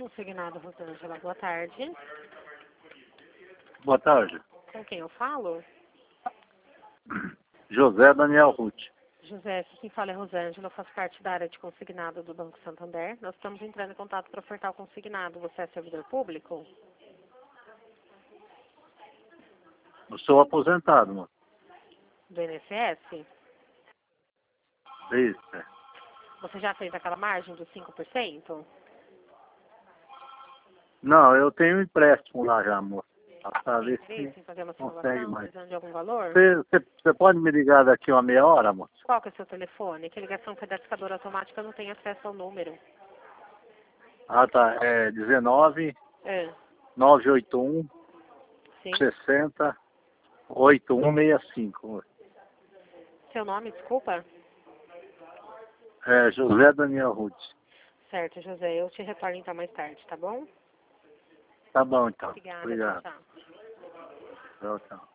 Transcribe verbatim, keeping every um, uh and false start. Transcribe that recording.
Consignado Rosângela, boa tarde. Boa tarde. Com quem eu falo? José Daniel Ruth. José, aqui quem fala é Rosângela, eu faço parte da área de consignado do Banco Santander. Nós estamos entrando em contato para ofertar o consignado. Você é servidor público? Eu sou aposentado, mano. Do I N S S? Isso. é. Você já fez aquela margem dos cinco por cento? Não, eu tenho um empréstimo lá já, moço. Pra ver se Interesse em fazer uma consegue simulação, mais. precisando de algum valor? Você pode me ligar daqui uma meia hora, moço? Qual que é o seu telefone? Que a ligação cadastradora automática não tem acesso ao número. Ah, tá. É dezenove, É, nove oito um, sim. sessenta, oito um seis cinco. Seu nome, desculpa? É José Daniel Ruth. Certo, José. Eu te retorno então mais tarde, tá bom? Tá bom, então. Obrigada, tchau, Obrigado. tchau. Tchau, tchau.